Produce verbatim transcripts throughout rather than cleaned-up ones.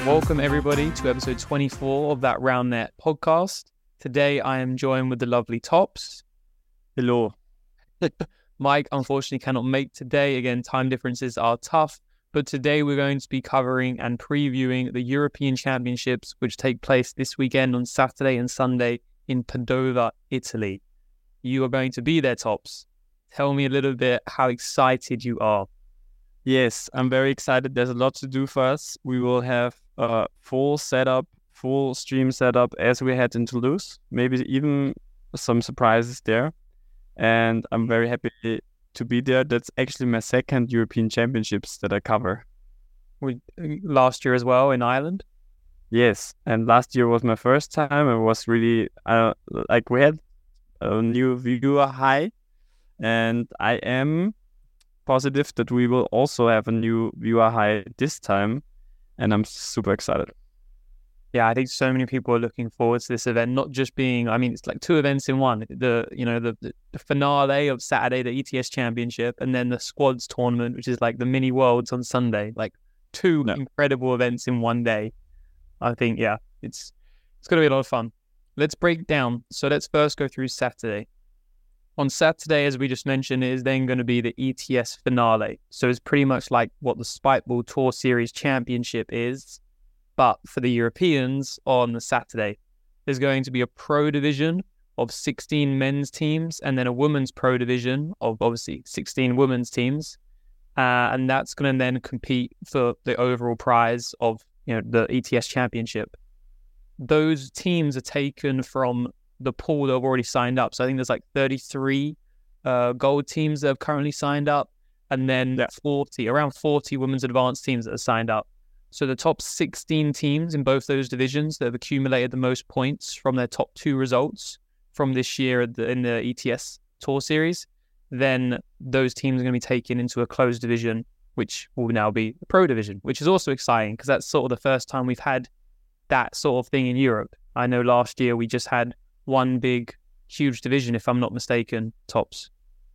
Welcome everybody to episode twenty-four of that RoundNet podcast. Today I am joined with the lovely Tops. Hello. Mike unfortunately cannot make today. Again, time differences are tough. But today we're going to be covering and previewing the European Championships, which take place this weekend on Saturday and Sunday in Padova, Italy. You are going to be there, Tops. Tell me a little bit how excited you are. Yes, I'm very excited. There's a lot to do for us. We will have a full setup, full stream setup as we had in Toulouse. Maybe even some surprises there. And I'm very happy to be there. That's actually my second European Championships that I cover. We, last year as well in Ireland? Yes, and last year was my first time. It was really, uh, like we had a new viewer high. And I am positive that we will also have a new viewer high this time, and I'm super excited. Yeah, I think so many people are looking forward to this event, not just being, I mean, it's like two events in one. The, you know, the, the finale of Saturday, the E T S Championship, and then the squads tournament, which is like the mini worlds on Sunday. Like two no. incredible events in one day. I think, yeah, it's it's going to be a lot of fun. Let's break down. So let's first go through Saturday. On Saturday, as we just mentioned, is then going to be the E T S finale. So it's pretty much like what the Spikeball Tour Series Championship is, but for the Europeans on the Saturday. There's going to be a pro division of sixteen men's teams and then a women's pro division of obviously sixteen women's teams. Uh, and that's going to then compete for the overall prize of, you know, the E T S Championship. Those teams are taken from the pool that have already signed up. So I think there's like thirty-three uh, gold teams that have currently signed up, and then yeah. forty, around forty women's advanced teams that have signed up. So the top sixteen teams in both those divisions that have accumulated the most points from their top two results from this year in the, in the E T S Tour Series, then those teams are going to be taken into a closed division, which will now be the pro division, which is also exciting because that's sort of the first time we've had that sort of thing in Europe. I know last year we just had one big, huge division, if I'm not mistaken, Tops.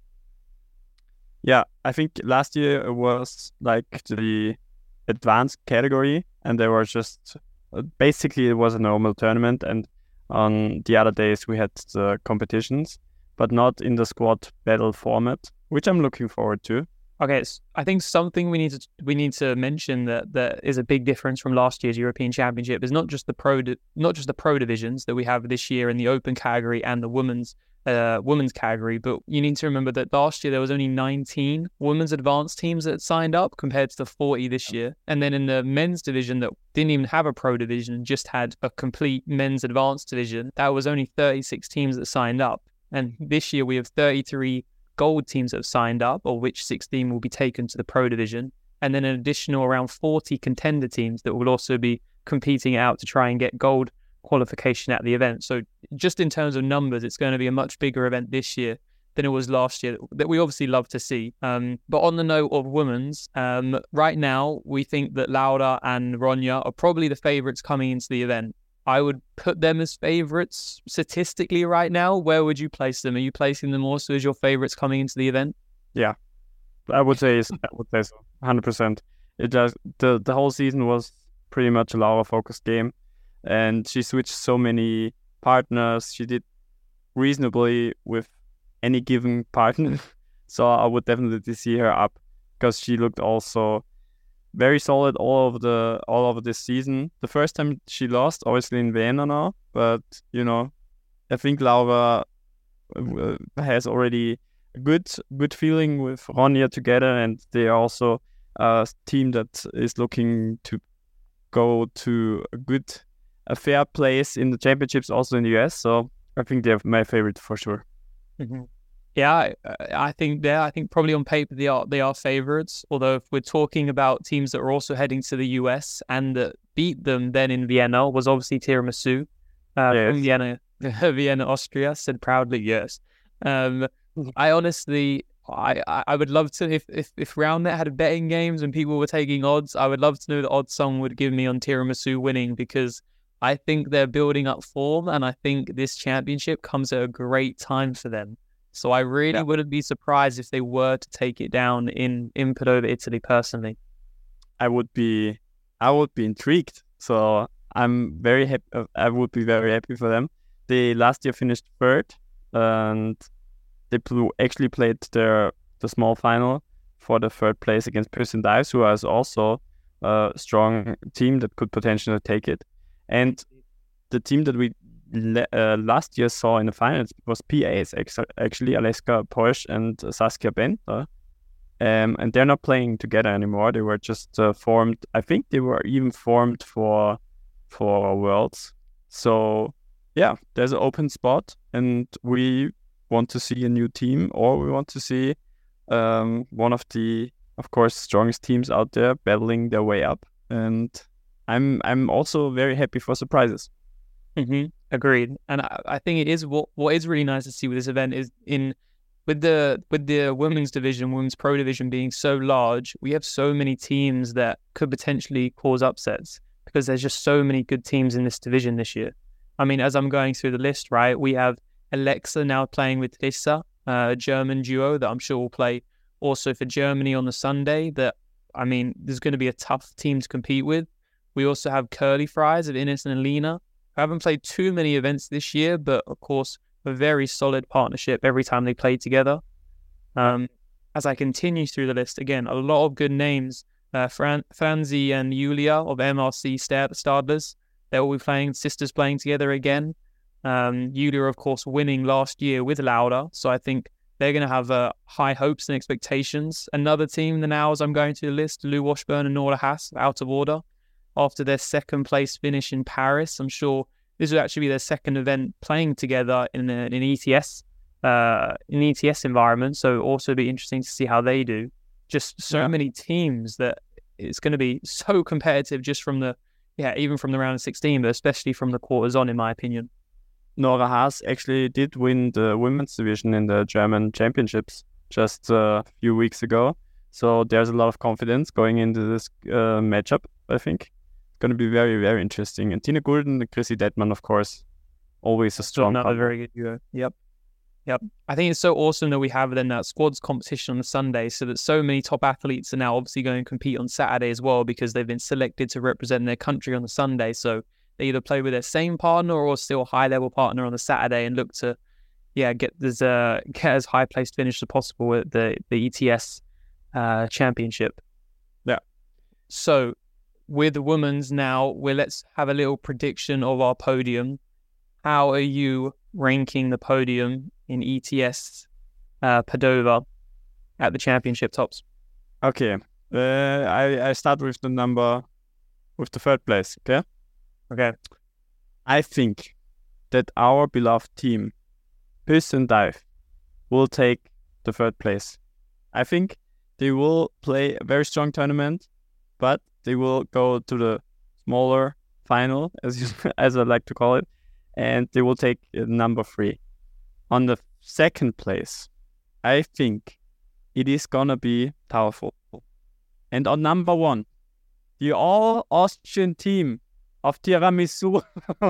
Yeah, I think last year it was like the advanced category, and there was just, basically it was a normal tournament, and on the other days we had the competitions, but not in the squad battle format, which I'm looking forward to. Okay, I think something we need to we need to mention that that is a big difference from last year's European Championship is not just the pro di- not just the pro divisions that we have this year in the open category and the women's uh, women's category, but you need to remember that last year there was only nineteen women's advanced teams that signed up compared to the forty this year, and then in the men's division that didn't even have a pro division, just had a complete men's advanced division, that was only thirty-six teams that signed up, and this year we have thirty-three gold teams that have signed up, of which sixteen will be taken to the pro division, and then an additional around forty contender teams that will also be competing out to try and get gold qualification at the event. So just in terms of numbers, it's going to be a much bigger event this year than it was last year, that we obviously love to see. Um, but on the note of women's, um, right now we think that Laura and Ronya are probably the favourites coming into the event. I would put them as favourites statistically right now. Where would you place them? Are you placing them also as your favourites coming into the event? Yeah, I would say I would say so, one hundred percent. It just the the whole season was pretty much a Laura focused game, and she switched so many partners. She did reasonably with any given partner, so I would definitely see her up because she looked also very solid all over the all over this season. The first time she lost, obviously in Vienna now, but you know, I think Laura has already a good good feeling with Ronya together, and they are also a team that is looking to go to a good, a fair place in the championships, also in the U S. So I think they're my favorite for sure. Mm-hmm. Yeah, I, I think they're, I think probably on paper they are they are favourites. Although if we're talking about teams that are also heading to the U S and that beat them then in Vienna, was obviously Tiramisu uh, yes. from Vienna, Vienna, Austria. Said proudly, yes. Um, I honestly, I, I would love to, if if if RoundNet had betting games and people were taking odds, I would love to know the odds someone would give me on Tiramisu winning, because I think they're building up form, and I think this championship comes at a great time for them. So I really yeah. wouldn't be surprised if they were to take it down in, in Padova, Italy, personally. I would be I would be intrigued So I'm very happy. I would be very happy for them. They last year finished third, and they pl- actually played their the small final for the third place against Püss Dives, who is also a strong team that could potentially take it. And the team that we le- uh, last year saw in the finals was P A's, ex- actually Aleska Posch and Saskia Bender. Um, and they're not playing together anymore. They were just uh, formed. I think they were even formed for for Worlds. So yeah, there's an open spot, and we want to see a new team, or we want to see um, one of the, of course, strongest teams out there battling their way up. And I'm I'm also very happy for surprises. Mm-hmm. Agreed. And I, I think it is what what is really nice to see with this event is in with the with the women's division, women's pro division being so large, we have so many teams that could potentially cause upsets because there's just so many good teams in this division this year. I mean, as I'm going through the list, right, we have Alexa now playing with Rissa, a German duo that I'm sure will play also for Germany on the Sunday. That, I mean, there's going to be a tough team to compete with. We also have Curly Fries of Ines and Alina. I haven't played too many events this year, but of course, a very solid partnership every time they play together. Um, as I continue through the list, again, a lot of good names. Uh, Fran- Franzi and Julia of M R C Stad- Stadlers. They will be playing, sisters playing together again. Um, Julia, of course, winning last year with Lauda. So I think they're going to have uh, high hopes and expectations. Another team now, as I'm going to the list, Lou Washburn and Nora Haas, out of order. After their second place finish in Paris, I'm sure this would actually be their second event playing together in an E T S, uh, in E T S environment. So also be interesting to see how they do. Just so yeah. many teams that it's going to be so competitive just from the, yeah, even from the round of sixteen, but especially from the quarters on, in my opinion. Nora Haas actually did win the women's division in the German championships just a few weeks ago. So there's a lot of confidence going into this uh, matchup, I think. Going to be very, very interesting. And Tina Gulden and Chrissy Detman, of course, always a strong Another very good duo. Yep. Yep. I think it's so awesome that we have then that squads competition on the Sunday so that so many top athletes are now obviously going to compete on Saturday as well because they've been selected to represent their country on the Sunday. So they either play with their same partner or still high-level partner on the Saturday and look to, yeah, get this, uh, get as high-placed finish as possible at the, the E T S uh, championship. Yeah. So with the women's now, well, let's have a little prediction of our podium. How are you ranking the podium in E T S uh, Padova at the championship tops? Okay. Uh, I, I start with the number, with the third place, okay? Okay. I think that our beloved team, Püss and Dive, will take the third place. I think they will play a very strong tournament, but they will go to the smaller final, as you, as I like to call it, and they will take uh, number three. On the second place, I think it is gonna be powerful. And on number one, the all-Austrian team of Tiramisu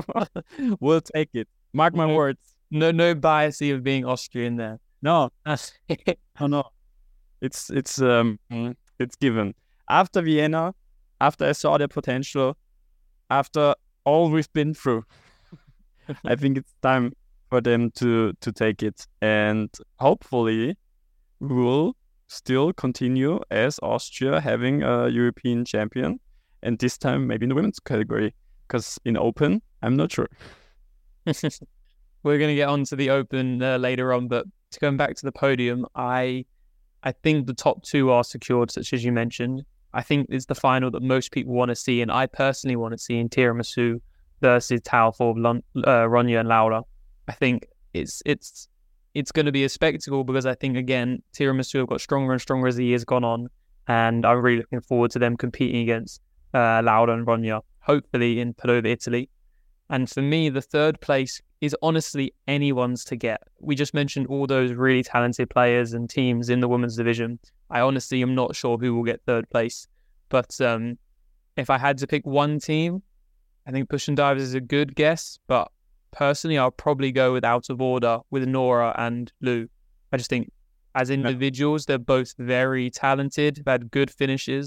will take it. Mark my no, words. No, no bias of being Austrian there. No, oh no, it's it's um it's given. After Vienna, after I saw their potential, after all we've been through, I think it's time for them to, to take it. And hopefully we will still continue as Austria having a European champion. And this time maybe in the women's category. Because in Open, I'm not sure. We're going to get on to the Open uh, later on. But to go back to the podium, I I think the top two are secured, such as you mentioned. I think it's the final that most people want to see, and I personally want to see in Tiramisu versus Taofor, Lon- uh, Ronja and Laura. I think it's it's it's going to be a spectacle because I think, again, Tiramisu have got stronger and stronger as the year's gone on, and I'm really looking forward to them competing against uh, Laura and Ronja, hopefully in Padova, Italy. And for me, the third place is honestly anyone's to get. We just mentioned all those really talented players and teams in the women's division. I honestly am not sure who will get third place. But um, if I had to pick one team, I think Püss and Dives is a good guess. But personally, I'll probably go with Out of Order with Nora and Lou. I just think as individuals, they're both very talented, have had good finishes.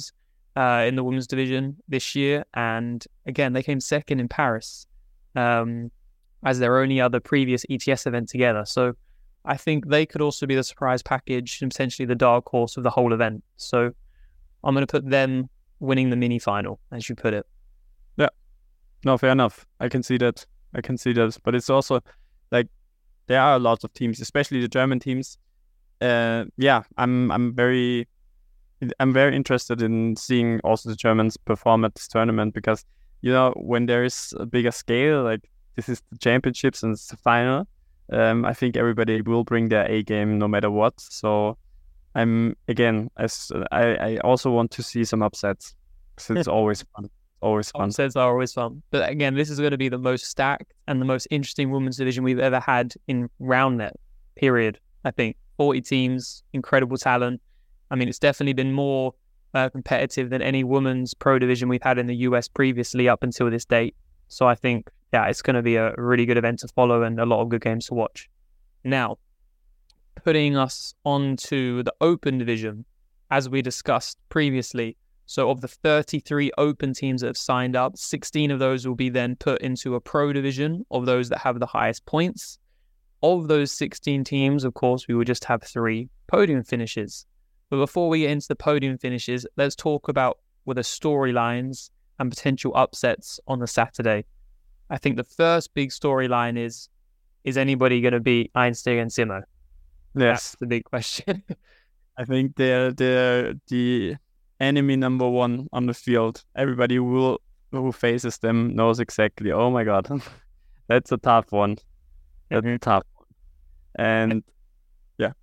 uh, in the women's division this year. And again, they came second in Paris um, as their only other previous E T S event together. So I think they could also be the surprise package and potentially the dark horse of the whole event. So I'm going to put them winning the mini final, as you put it. Yeah. No, fair enough. I can see that. I can see that. But it's also like there are a lot of teams, especially the German teams. Uh, yeah, I'm I'm very I'm very interested in seeing also the Germans perform at this tournament, because you know, when there is a bigger scale, like this is the championships and it's the final, um, I think everybody will bring their A game no matter what. So I'm again, as I, I also want to see some upsets, because it's always fun. Always fun. Upsets are always fun. But again, this is going to be the most stacked and the most interesting women's division we've ever had in RoundNet, period. I think forty teams, incredible talent. I mean, it's definitely been more uh, competitive than any women's pro division we've had in the U S previously up until this date. So I think, yeah, it's going to be a really good event to follow and a lot of good games to watch. Now, putting us onto the open division, as we discussed previously. So of the thirty-three open teams that have signed up, sixteen of those will be then put into a pro division of those that have the highest points. Of those sixteen teams, of course, we will just have three podium finishes. But before we get into the podium finishes, let's talk about what the storylines and potential upsets on the Saturday. I think the first big storyline is, is anybody going to beat Einsteiger and Simo? Yes. That's the big question. I think they're, they're the enemy number one on the field. Everybody will who faces them knows exactly, oh my God, that's a tough one. That's mm-hmm. a tough one. And yeah.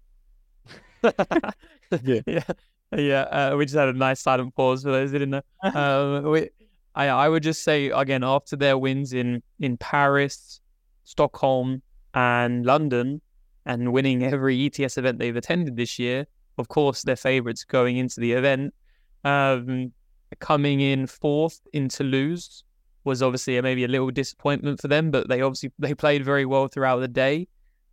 yeah. Yeah. Yeah. Uh, we just had a nice silent pause for those who didn't know. Um, we, I, I would just say, again, after their wins in, in Paris, Stockholm, and London, and winning every E T S event they've attended this year, of course, they're favourites going into the event. Um, coming in fourth in Toulouse was obviously a, maybe a little disappointment for them, but they obviously they played very well throughout the day.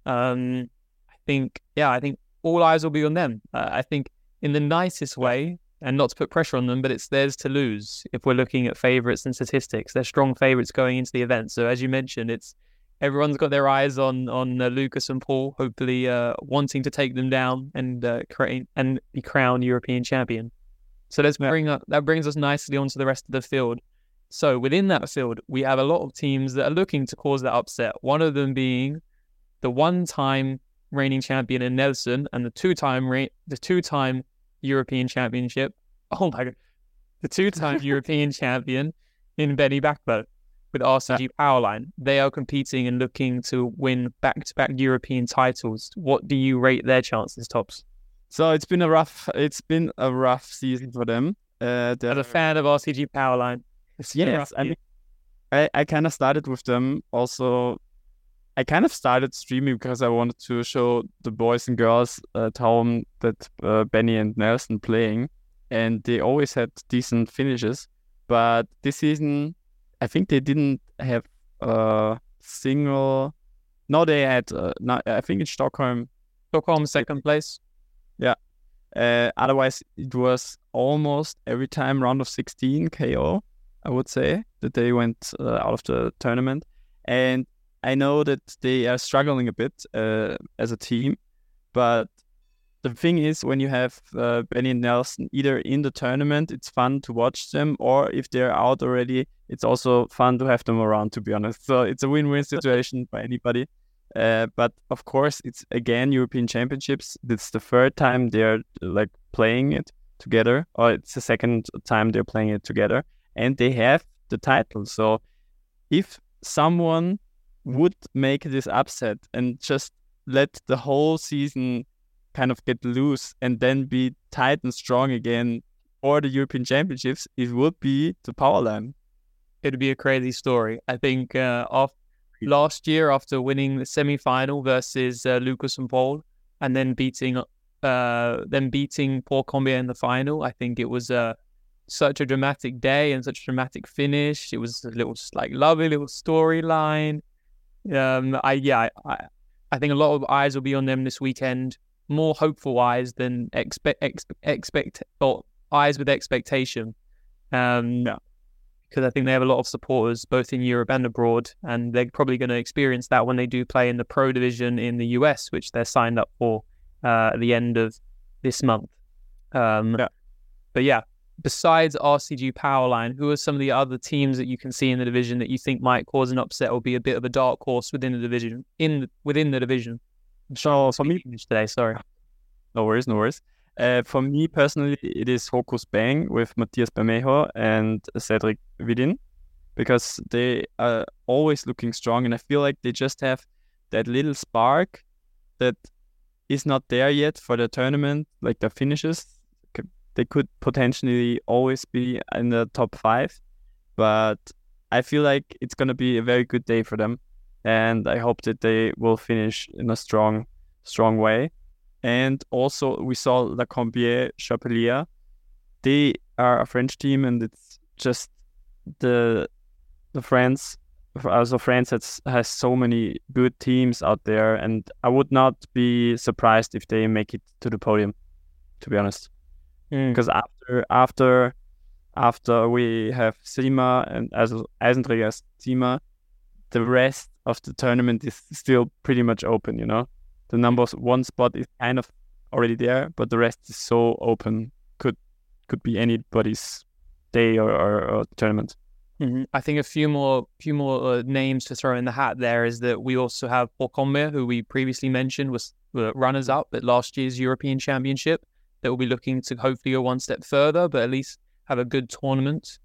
Um, I think, yeah, I think all eyes will be on them. Uh, I think in the nicest way, and not to put pressure on them, but it's theirs to lose if we're looking at favourites and statistics. They're strong favourites going into the event. So as you mentioned, it's everyone's got their eyes on on uh, Lucas and Paul, hopefully uh, wanting to take them down and uh, create and be crowned European champion. So let's bring up that brings us nicely onto the rest of the field. So within that field, we have a lot of teams that are looking to cause that upset. One of them being the one-time reigning champion in Nelson and the two-time re- the two-time European championship. Oh my God, the two-time European champion in Benny Backbo with R C G Powerline. They are competing and looking to win back-to-back European titles. What do you rate their chances, Tops? So it's been a rough, it's been a rough season for them. Uh, As a fan of R C G Powerline, yes, I mean, I, I kind of started with them. Also, I kind of started streaming because I wanted to show the boys and girls at home that uh, Benny and Nelson playing, and they always had decent finishes. But this season, I think they didn't have a single. No, they had. Uh, not, I think in Stockholm. Stockholm second place. Yeah. Uh, otherwise, it was almost every time round of sixteen K O, I would say, that they went uh, out of the tournament. And I know that they are struggling a bit uh, as a team. But the thing is, when you have uh, Benny and Nelson either in the tournament, it's fun to watch them. Or if they're out already, it's also fun to have them around, to be honest. So it's a win-win situation for anybody. Uh, but of course, it's again European Championships. It's the third time they're like playing it together, or it's the second time they're playing it together, and they have the title. So if someone would make this upset and just let the whole season kind of get loose and then be tight and strong again for the European Championships, it would be the Powerline. It'd be a crazy story. I think uh, after last year, after winning the semi-final versus uh, Lucas and Paul, and then beating, uh, then beating Paul Combier in the final, I think it was uh, such a dramatic day and such a dramatic finish. It was a little like lovely little storyline. Um, I yeah, I, I think a lot of eyes will be on them this weekend. More hopeful eyes than expect, expect, expect or eyes with expectation. Um, Yeah. Because I think they have a lot of supporters both in Europe and abroad, and they're probably going to experience that when they do play in the Pro Division in the U S, which they're signed up for uh, at the end of this month. Um, Yeah. But yeah, besides R C G Powerline, who are some of the other teams that you can see in the division that you think might cause an upset or be a bit of a dark horse within the division? In within the division. So for me today, sorry. No worries, no worries. Uh, for me personally, it is Hokus Bang with Matias Bermejo and Cedric Vidin, because they are always looking strong, and I feel like they just have that little spark that is not there yet for the tournament. Like the finishes, they could potentially always be in the top five, but I feel like it's gonna be a very good day for them, and I hope that they will finish in a strong, strong way. And also, we saw La Combier Chapelier. They are a French team, and it's just the the France, also France has, has so many good teams out there, and I would not be surprised if they make it to the podium, to be honest. Because mm. after after after we have Sima and also Eisenträger Sima, the rest of the tournament is still pretty much open, you know. The number one spot is kind of already there, but the rest is so open. Could could be anybody's day or, or, or tournament. Mm-hmm. I think a few more few more uh, names to throw in the hat there is that we also have Bourg-en-Bresse, who we previously mentioned was uh, runners-up at last year's European Championship, that will be looking to hopefully go one step further, but at least have a good tournament.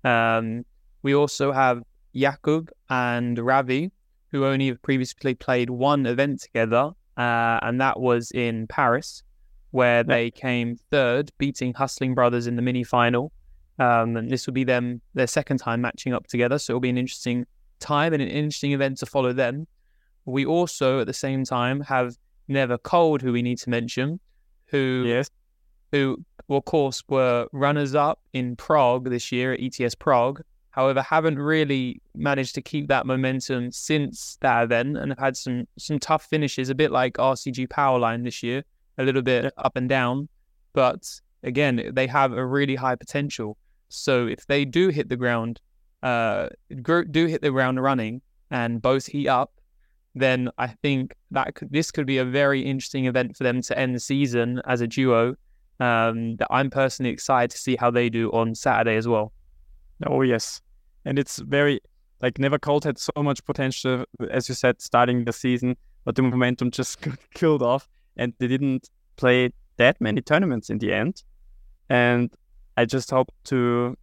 Um, we also have Jakub and Ravi, who only have previously played one event together, Uh, and that was in Paris, where yeah. they came third, beating Hustling Brothers in the mini-final. Um, and this will be them their second time matching up together, so it'll be an interesting time and an interesting event to follow them. We also, at the same time, have Never Cold, who we need to mention, who, yes. who of course, were runners-up in Prague this year at E T S Prague. However, haven't really managed to keep that momentum since that event, and have had some some tough finishes, a bit like R C G Powerline this year, a little bit yeah. up and down. But again, they have a really high potential. So if they do hit the ground, uh, do hit the ground running, and both heat up, then I think that could, this could be a very interesting event for them to end the season as a duo. Um, that I'm personally excited to see how they do on Saturday as well. Oh, yes. And it's very, like, Never Cold had so much potential, as you said, starting the season, but the momentum just got killed off, and they didn't play that many tournaments in the end. And I just hope to,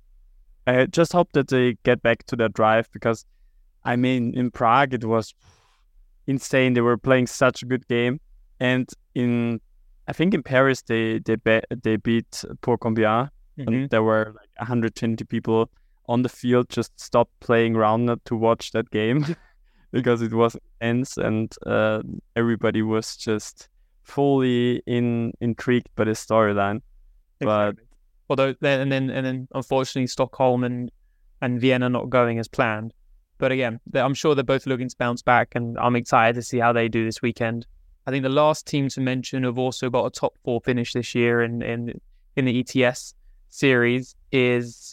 I just hope that they get back to their drive, because, I mean, in Prague, it was insane. They were playing such a good game. And in, I think in Paris, they, they, be, they beat Bourg-en-Bresse, mm-hmm. and there were like one hundred twenty people on the field just stopped playing Roundnet to watch that game because it was intense, and uh, everybody was just fully in intrigued by the storyline. Exactly. But although then and then and then unfortunately Stockholm and and Vienna not going as planned. But again, I'm sure they're both looking to bounce back, and I'm excited to see how they do this weekend. I think the last team to mention have also got a top four finish this year in in, in the E T S series is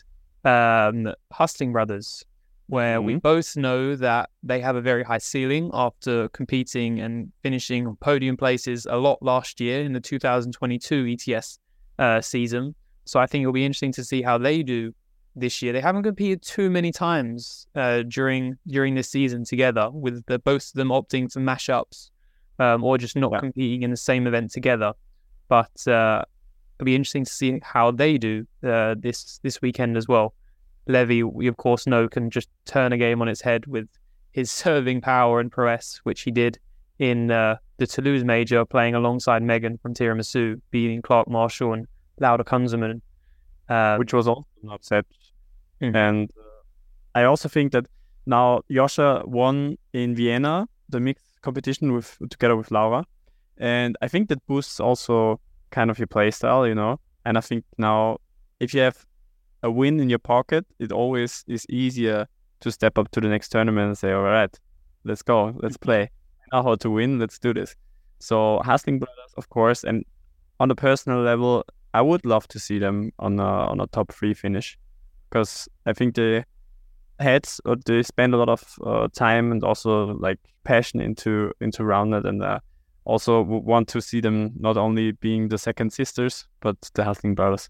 Um, Hustling Brothers, where mm-hmm. we both know that they have a very high ceiling after competing and finishing podium places a lot last year in the two thousand twenty-two E T S uh, season. So I think it'll be interesting to see how they do this year. They haven't competed too many times uh, during during this season together, with the, both of them opting for mashups um, or just not yeah. competing in the same event together. But uh, it'll be interesting to see how they do uh, this this weekend as well. Levy, we of course know, can just turn a game on its head with his serving power and prowess, which he did in uh, the Toulouse Major, playing alongside Megan from Tiramisu, beating Clark Marshall and Lauda Kunzelman. Uh, which was also an upset. Mm. And uh, I also think that now Joscha won in Vienna, the mixed competition with together with Laura. And I think that boosts also kind of your play style, you know. And I think now if you have a win in your pocket, it always is easier to step up to the next tournament and say, all right, let's go, let's play. I know how to win, let's do this. So Hustling Brothers, of course, and on a personal level, I would love to see them on a, on a top three finish. because I think they had or they spend a lot of uh, time and also like passion into into Roundnet, and uh, also w- want to see them not only being the second sisters but the Hustling Brothers.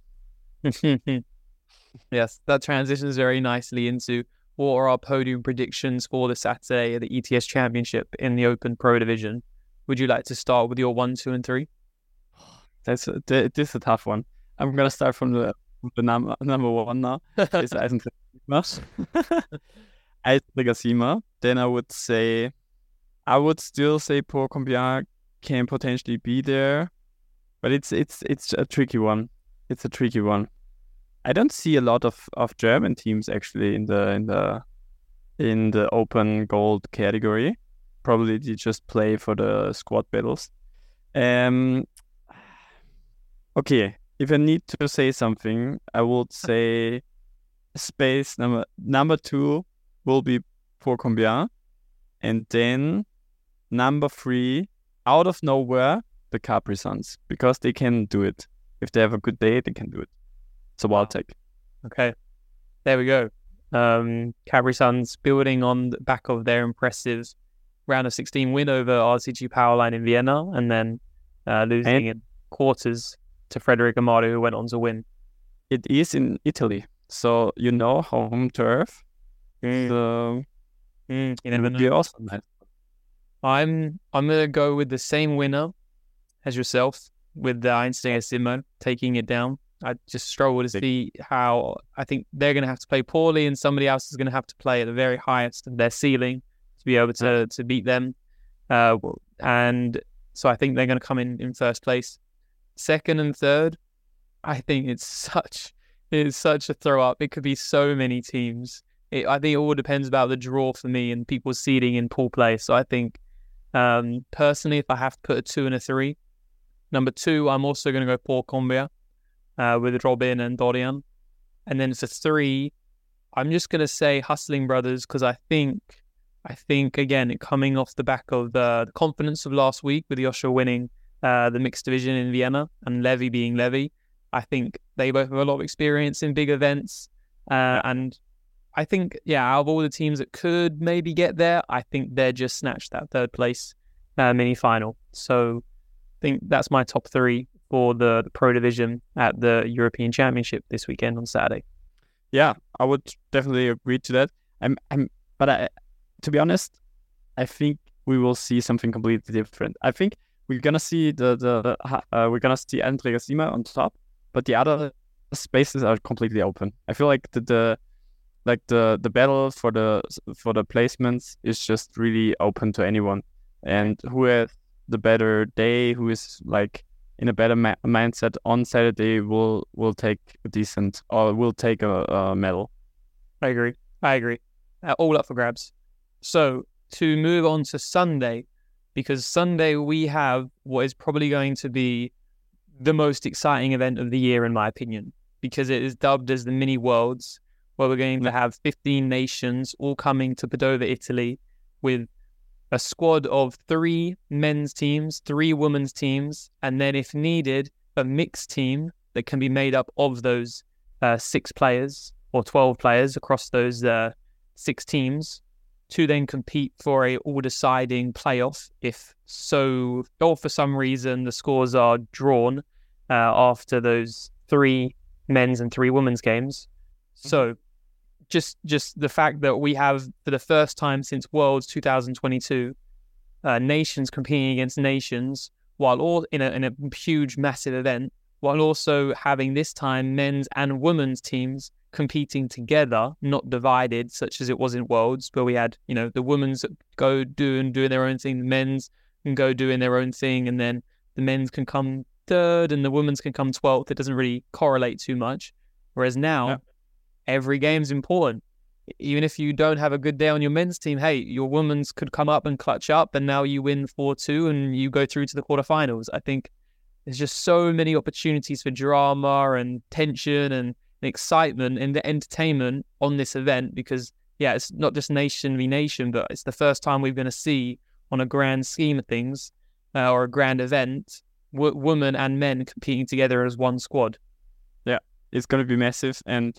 Yes, that transitions very nicely into what are our podium predictions for the Saturday at the E T S Championship in the Open Pro Division. Would you like to start with your one, two, and three? That's a, th- this is a tough one. I'm gonna start from the from the number number one now. It's Eisenträger Eisenträger Sima. Then I would say, I would still say Port Combien can potentially be there, but it's it's it's a tricky one. It's a tricky one. I don't see a lot of, of German teams actually in the in the in the open gold category. Probably they just play for the squad battles. Um. Okay, if I need to say something, I would say space number number two will be Port Combien, and then number three, out of nowhere, the Capri Suns, because they can do it. If they have a good day, they can do it. It's a wild take. Okay, there we go. Um, Capri Suns building on the back of their impressive round of sixteen win over R C G Powerline in Vienna, and then uh, losing And in quarters to Frederic Amado, who went on to win. it is in Italy, so you know home turf. Mm. So Mm, you it never would know. be awesome. man. I'm I'm gonna go with the same winner as yourself, with the Einstein Simo taking it down. I just struggle to see how. I think they're going to have to play poorly, and somebody else is going to have to play at the very highest of their ceiling to be able to to beat them. Uh, and so I think they're going to come in in first place. Second and third, I think it's such it's such a throw up. It could be so many teams. It, I think it all depends about the draw for me and people's seeding in pool play. So I think um, personally, if I have to put a two and a three, number two, I'm also going to go Port Combien. Uh, with Robin and Dorian. And then for three, I'm just going to say Hustling Brothers, because I think, I think again, coming off the back of the, the confidence of last week with Joshua winning uh, the mixed division in Vienna and Levy being Levy, I think they both have a lot of experience in big events. Uh, and I think, yeah, out of all the teams that could maybe get there, I think they're just snatched that third place uh, mini final. So I think that's my top three for the, the Pro Division at the European Championship this weekend on Saturday. Yeah, I would definitely agree to that. I'm, I'm, but I, to be honest, I think we will see something completely different. I think we're gonna see the the uh, we're gonna see Eisenträger Sima on top, but the other spaces are completely open. I feel like the, the like the the battle for the for the placements is just really open to anyone, and who has the better day, who is like in a better ma- mindset on Saturday will will take a decent or will take a, a medal. I agree. I agree. Uh, all up for grabs. So to move on to Sunday, because Sunday we have what is probably going to be the most exciting event of the year, in my opinion, because it is dubbed as the Mini Worlds, where we're going to have fifteen nations all coming to Padova, Italy, with a squad of three men's teams, three women's teams, and then if needed, a mixed team that can be made up of those uh, six players or twelve players across those uh, six teams to then compete for a all-deciding playoff if so, or for some reason the scores are drawn uh, after those three men's and three women's games. So Just just the fact that we have, for the first time since Worlds two thousand twenty-two, uh, nations competing against nations, while all in a in a huge, massive event, while also having this time men's and women's teams competing together, not divided, such as it was in Worlds, where we had, you know, the women's go do and doing their own thing, the men's can go doing their own thing, and then the men's can come third and the women's can come twelfth. It doesn't really correlate too much. Whereas now, yeah. every game's important. Even if you don't have a good day on your men's team, hey, your women's could come up and clutch up, and now you win four two and you go through to the quarterfinals. I think there's just so many opportunities for drama and tension and, and excitement and the entertainment on this event, because, yeah, it's not just nation v nation, but it's the first time we're going to see, on a grand scheme of things, uh, or a grand event, w- women and men competing together as one squad. Yeah, it's going to be massive. And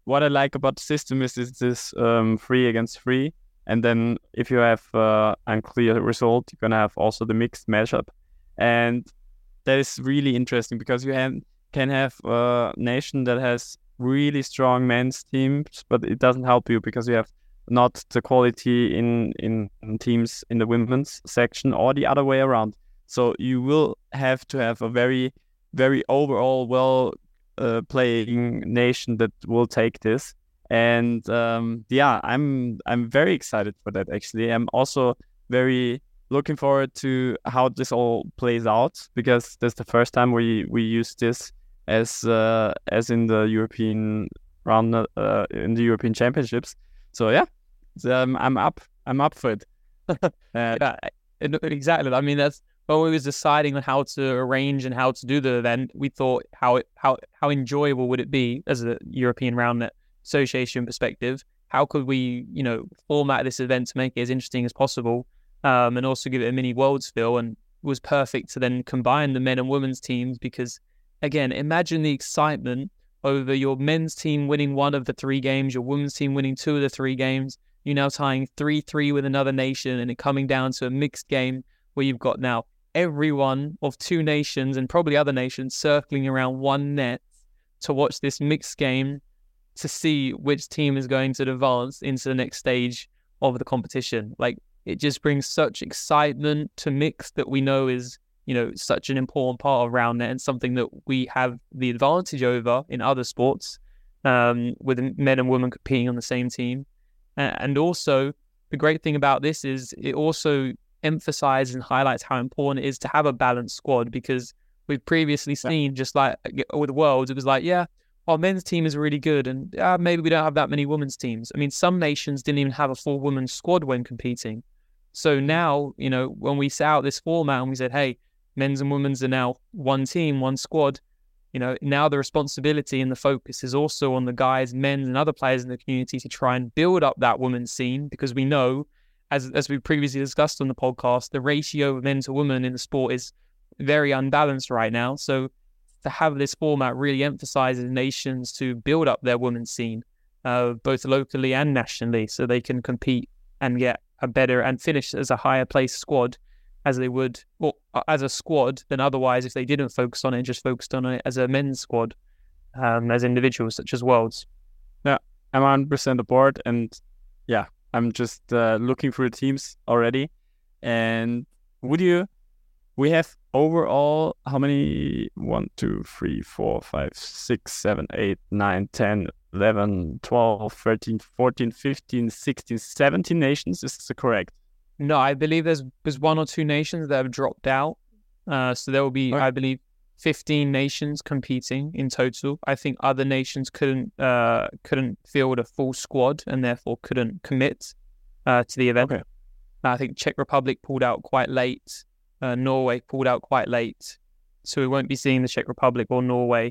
what I like about the system is is this um, three against three, and then if you have uh, unclear result, you're gonna have also the mixed matchup, and that is really interesting because you have, can have a nation that has really strong men's teams, but it doesn't help you because you have not the quality in, in, in teams in the women's section or the other way around. So you will have to have a very, very overall well uh, playing nation that will take this. And um, yeah, I'm I'm very excited for that. Actually, I'm also very looking forward to how this all plays out because that's the first time we we use this as uh, as in the European round uh, in the European Championships. So yeah, um, I'm up. I'm up for it. uh, yeah, exactly. I mean, that's when we was deciding on how to arrange and how to do the event. We thought how it, how how enjoyable would it be as a European Roundnet Association perspective? How could we, you know, format this event to make it as interesting as possible, um, and also give it a mini Worlds feel? And it was perfect to then combine the men and women's teams because, again, imagine the excitement over your men's team winning one of the three games, your women's team winning two of the three games. You're now tying three three with another nation, and it coming down to a mixed game where you've got now everyone of two nations and probably other nations circling around one net to watch this mixed game, to see which team is going to advance into the next stage of the competition. Like, it just brings such excitement to mix that we know is, you know, such an important part of Roundnet and something that we have the advantage over in other sports, um, with men and women competing on the same team. And also, the great thing about this is it also emphasizes and highlights how important it is to have a balanced squad, because we've previously seen, just like with Worlds, it was like, yeah, our men's team is really good, and uh, maybe we don't have that many women's teams. I mean, some nations didn't even have a full women's squad when competing. So now, you know, when we set out this format and we said, hey, men's and women's are now one team, one squad, you know, now the responsibility and the focus is also on the guys, men and other players in the community to try and build up that women's scene, because we know, as as we previously discussed on the podcast, the ratio of men to women in the sport is very unbalanced right now. So to have this format really emphasizes nations to build up their women's scene, uh, both locally and nationally, so they can compete and get a better and finish as a higher placed squad as they would, well, as a squad than otherwise if they didn't focus on it and just focused on it as a men's squad, um, as individuals such as Worlds. Yeah, I'm one hundred percent aboard, and yeah, I'm just uh, looking through the teams already. And would you? We have overall how many? One, two, three, four, five, six, seven, eight, nine, ten, eleven, twelve, thirteen, fourteen, fifteen, sixteen, seventeen nations. Is this correct? No, I believe there's there's one or two nations that have dropped out. Uh, so there will be, okay. I believe, fifteen nations competing in total. I think other nations couldn't uh, couldn't field a full squad and therefore couldn't commit uh, to the event. Okay. I think Czech Republic pulled out quite late. Uh, Norway pulled out quite late. So we won't be seeing the Czech Republic or Norway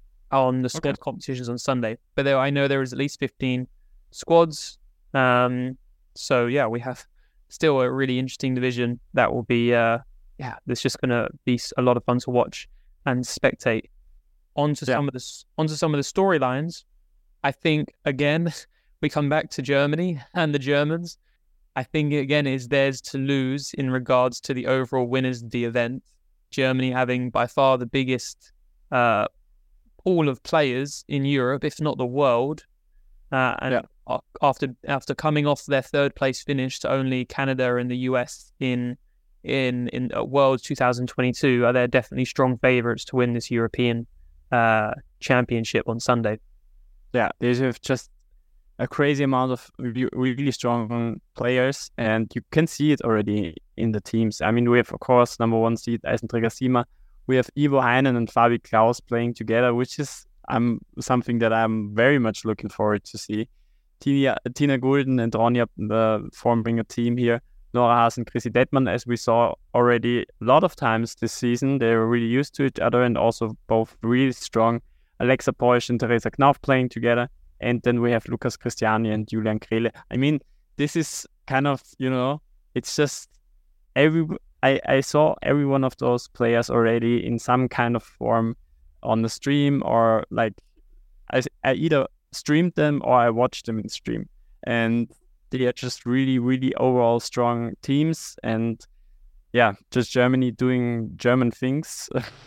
on the squad okay. competitions on Sunday. But there, I know there is at least fifteen squads. Um, so yeah, we have still a really interesting division that will be, uh, yeah, it's just going to be a lot of fun to watch and spectate. Onto yeah. some of the onto some of the storylines. I think again we come back to Germany and the Germans. I think again is theirs to lose in regards to the overall winners of the event. Germany having by far the biggest uh, pool of players in Europe, if not the world, uh, and yeah. after after coming off their third place finish to only Canada and the U S in in in uh, Worlds twenty twenty-two, are they definitely strong favourites to win this European uh, championship on Sunday. Yeah, they have just a crazy amount of really strong players, and you can see it already in the teams. I mean, we have, of course, number one seed Eisenträger Sima. We have Ivo Heinen and Fabi Klaus playing together, which is um, something that I'm very much looking forward to see. Tina, Tina Gulden and Ronja uh, forming a team here. Nora Haas and Chrissy Detman, as we saw already a lot of times this season, they were really used to each other and also both really strong. Alexa Poisch and Teresa Knauf playing together. And then we have Lukas Christiani and Julian Krele. I mean, this is kind of, you know, it's just every. I, I saw every one of those players already in some kind of form on the stream, or like I, I either streamed them or I watched them in stream, and they are just really, really overall strong teams. And yeah, just Germany doing German things,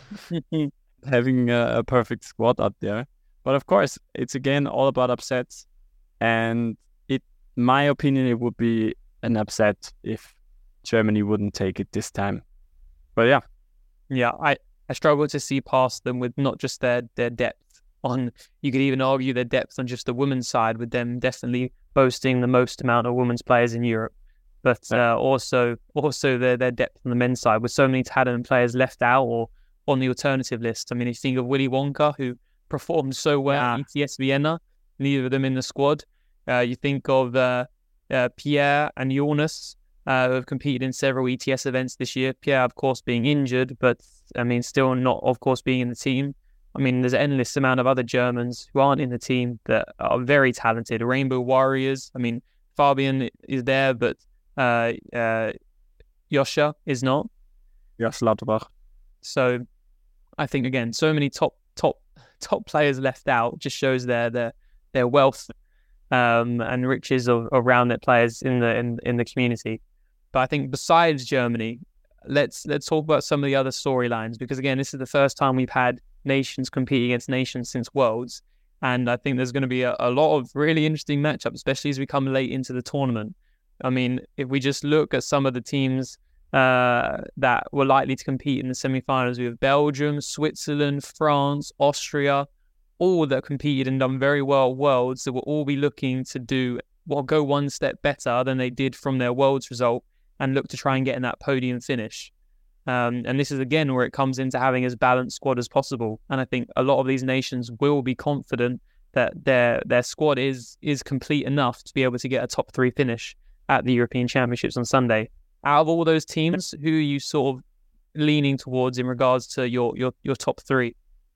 having a, a perfect squad out there. But of course, it's again all about upsets, and it, my opinion, it would be an upset if Germany wouldn't take it this time. But yeah, yeah, I, I struggle to see past them with not just their their depth on. You could even argue their depth on just the women's side, with them definitely boasting the most amount of women's players in Europe. But uh, also also their their depth on the men's side, with so many talented players left out or on the alternative list. I mean, if you think of Willy Wonka, who performed so well Yeah. at E T S Vienna, neither of them in the squad. Uh, you think of uh, uh, Pierre and Jonas, uh, who have competed in several E T S events this year. Pierre, of course, being injured, but I mean, still not, of course, being in the team. I mean, there's an endless amount of other Germans who aren't in the team that are very talented. Rainbow Warriors. I mean, Fabian is there, but uh, uh, Joscha is not. Josh Lauterbach. So I think, again, so many top top top players left out just shows their their their wealth um, and riches of around their players in the in, in the community. But I think besides Germany, let's let's talk about some of the other storylines, because again, this is the first time we've had nations compete against nations since Worlds, and I think there's going to be a, a lot of really interesting matchups, especially as we come late into the tournament. I mean, if we just look at some of the teams uh, that were likely to compete in the semi-finals, we have Belgium, Switzerland, France, Austria, all that competed and done very well at Worlds, that will all be looking to do, well, go one step better than they did from their Worlds result and look to try and get in that podium finish. Um, and this is, again, where it comes into having as balanced squad as possible. And I think a lot of these nations will be confident that their their squad is is complete enough to be able to get a top three finish at the European Championships on Sunday. Out of all those teams, who are you sort of leaning towards in regards to your your, your top three?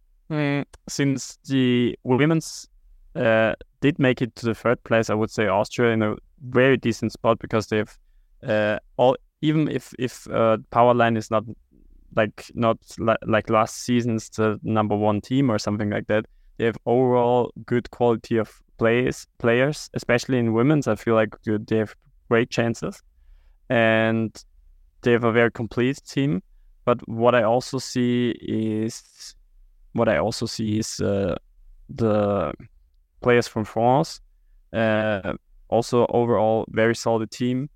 Mm, since the women's uh, did make it to the third place, I would say Austria in a very decent spot, because they've uh, all, even if if uh, power line is not like not li- like last season's the number one team or something like that, they have overall good quality of players players, especially in women's. I feel like they have great chances, and they have a very complete team. But what I also see is what I also see is uh, the players from France. Uh, also, overall, very solid team.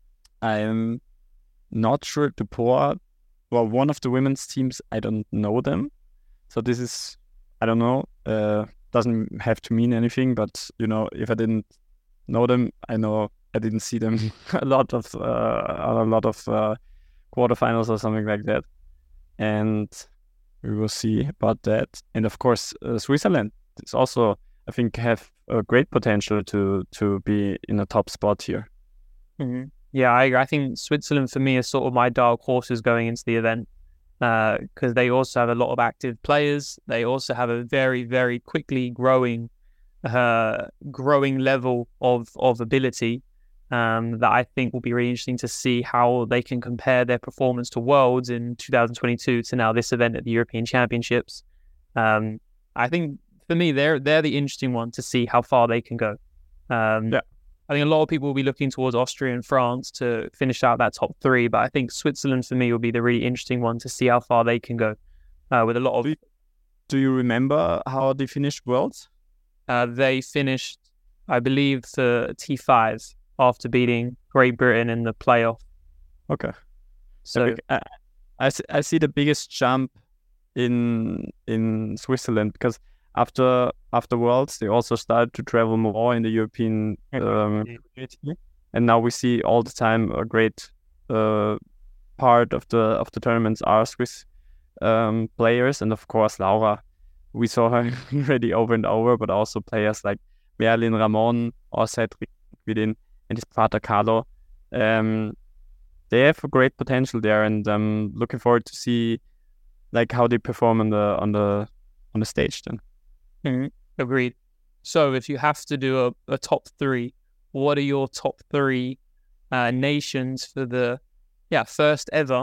I'm not sure to pull out. Well, one of the women's teams, I don't know them. So this is, I don't know, uh, doesn't have to mean anything. But, you know, if I didn't know them, I know I didn't see them a lot of uh, a lot of uh, quarterfinals or something like that. And we will see about that. And of course, uh, Switzerland is also, I think, have a great potential to to be in a top spot here. Mm-hmm. Yeah, I agree. I think Switzerland for me is sort of my dark horses going into the event, because uh, they also have a lot of active players. They also have a very, very quickly growing, uh, growing level of of ability. Um, that I think will be really interesting to see how they can compare their performance to Worlds in two thousand twenty-two to now this event at the European Championships. Um, I think for me, they're they're the interesting one to see how far they can go. Um, yeah. I think a lot of people will be looking towards Austria and France to finish out that top three, but I think Switzerland for me will be the really interesting one to see how far they can go. Uh, with a lot of. Do you, do you remember how they finished Worlds? Uh, they finished, I believe, the T five. After beating Great Britain in the playoff. Okay. So I, I, I see the biggest jump in in Switzerland, because after after Worlds, they also started to travel more in the European um, community. And now we see all the time a great uh, part of the of the tournaments are Swiss um, players. And of course, Laura, we saw her already over and over, but also players like Merlin Ramon or Cedric Vidin and his brother Carlo. Um, they have a great potential there, and I'm looking forward to see like how they perform on the on the on the stage then. Mm-hmm. Agreed. So if you have to do a, a top three, what are your top three uh, nations for the yeah first ever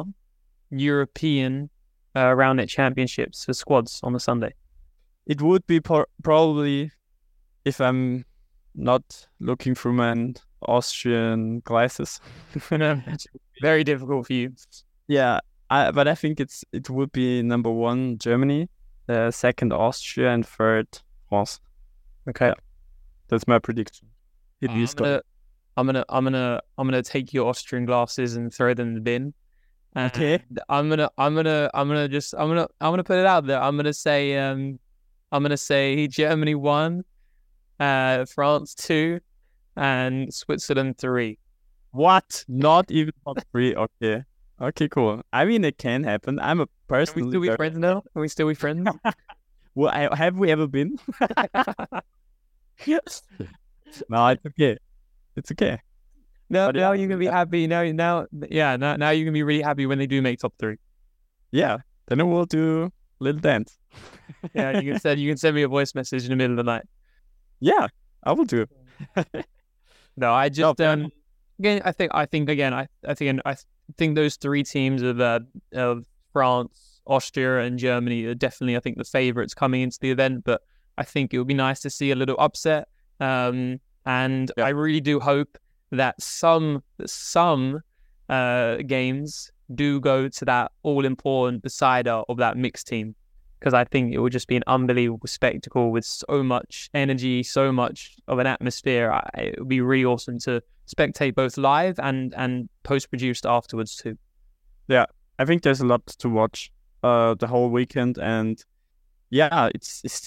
European uh, round net championships for squads on the Sunday? It would be por- probably if I'm not looking through my Austrian glasses. Very difficult for you. Yeah, I, but I think it's it would be number one Germany, uh, second Austria, and third France. Okay, yeah, that's my prediction. Uh, I'm gonna, I'm gonna, I'm gonna, I'm gonna take your Austrian glasses and throw them in the bin. And okay, I'm gonna, I'm gonna, I'm gonna just, I'm gonna, I'm gonna put it out there. I'm gonna say, um, I'm gonna say Germany one, uh, France two, and Switzerland three. What? Not even top three? Okay. Okay, cool. I mean, it can happen. I'm a person. Can we still be friends now? Can we still be friends? Well, I, have we ever been? No, it's okay. It's okay. No, but now yeah, you can be happy. Now, now, yeah, now, now you can be really happy when they do make top three. Yeah, then I will do a little dance. Yeah, you can send you can send me a voice message in the middle of the night. Yeah, I will do. No, I just no, um again, I think I think again, I I think I think those three teams of uh, of France, Austria, and Germany are definitely I think the favourites coming into the event. But I think it would be nice to see a little upset. Um, and yeah. I really do hope that some some uh games do go to that all important decider of that mixed team, because I think it would just be an unbelievable spectacle with so much energy, so much of an atmosphere. I, it would be really awesome to spectate both live and and post produced afterwards too. Yeah, I think there's a lot to watch uh the whole weekend, and yeah, it's it's.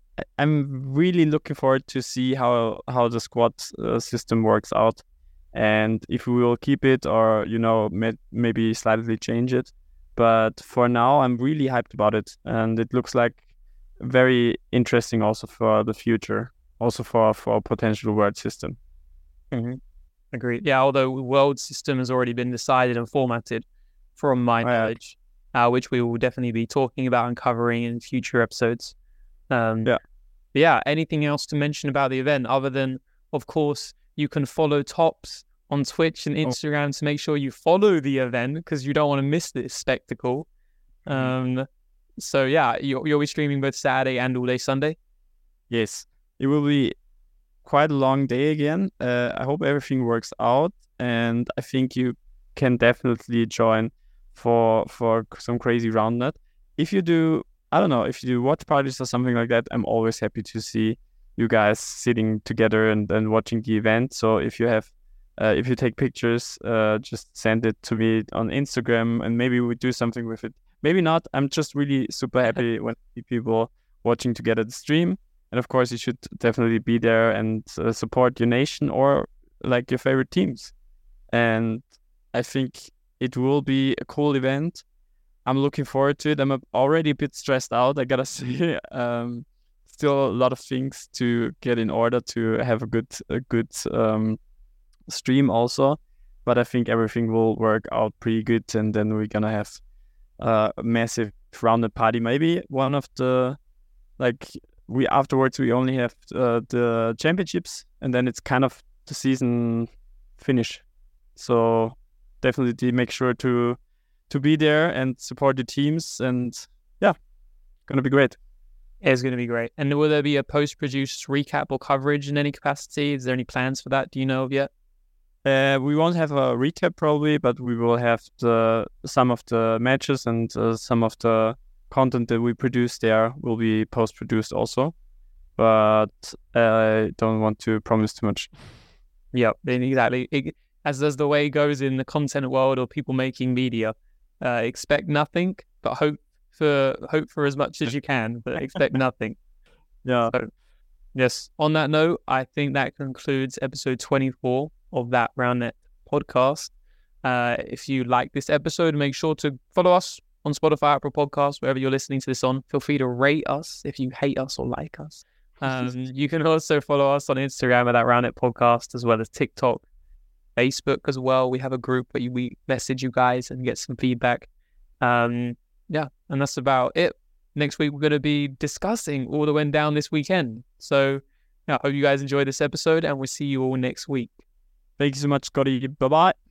I'm really looking forward to see how how the squad uh, system works out, and if we will keep it or you know may- maybe slightly change it. But for now, I'm really hyped about it, and it looks like very interesting also for the future, also for for a potential world system. Mm-hmm. Agreed. Yeah, although world system has already been decided and formatted, from my knowledge, uh, which we will definitely be talking about and covering in future episodes. Um, yeah. Yeah. Anything else to mention about the event other than, of course, you can follow Tops on Twitch and Instagram oh. to make sure you follow the event, because you don't want to miss this spectacle. Mm-hmm. Um, so yeah, you'll, you'll be streaming both Saturday and all day Sunday. Yes, it will be quite a long day again. Uh, I hope everything works out, and I think you can definitely join for for some crazy round net. If you do. I don't know, if you do watch parties or something like that, I'm always happy to see you guys sitting together and, and watching the event. So if you have, uh, if you take pictures, uh, just send it to me on Instagram and maybe we do something with it. Maybe not. I'm just really super happy when I see people watching together the stream. And of course, you should definitely be there and uh, support your nation or like your favorite teams. And I think it will be a cool event. I'm looking forward to it. I'm already a bit stressed out, I gotta say. Um, still a lot of things to get in order to have a good, a good um, stream also. But I think everything will work out pretty good, and then we're gonna have uh, a massive rounded party. Maybe one of the like we afterwards we only have uh, the championships, and then it's kind of the season finish. So definitely make sure to. to be there and support the teams, and yeah, gonna be great. It's gonna be great. And will there be a post-produced recap or coverage in any capacity? Is there any plans for that? Do you know of yet? Uh, we won't have a recap probably, but we will have the some of the matches and uh, some of the content that we produce there will be post-produced also. But I don't want to promise too much. Yeah, exactly. It, as as the way goes in the content world or people making media. Uh, expect nothing, but hope for hope for as much as you can, but expect nothing. Yeah. So, yes. On that note, I think that concludes episode twenty-four of That Round Net podcast. Uh, if you like this episode, make sure to follow us on Spotify, Apple Podcasts, wherever you're listening to this on. Feel free to rate us if you hate us or like us. Um, you can also follow us on Instagram at That Round Net podcast, as well as TikTok. Facebook as well. We have a group where we message you guys and get some feedback. Um, yeah, and that's about it. Next week, we're going to be discussing all that went down this weekend. So yeah, I hope you guys enjoyed this episode, and we'll see you all next week. Thank you so much, Scotty. Bye-bye.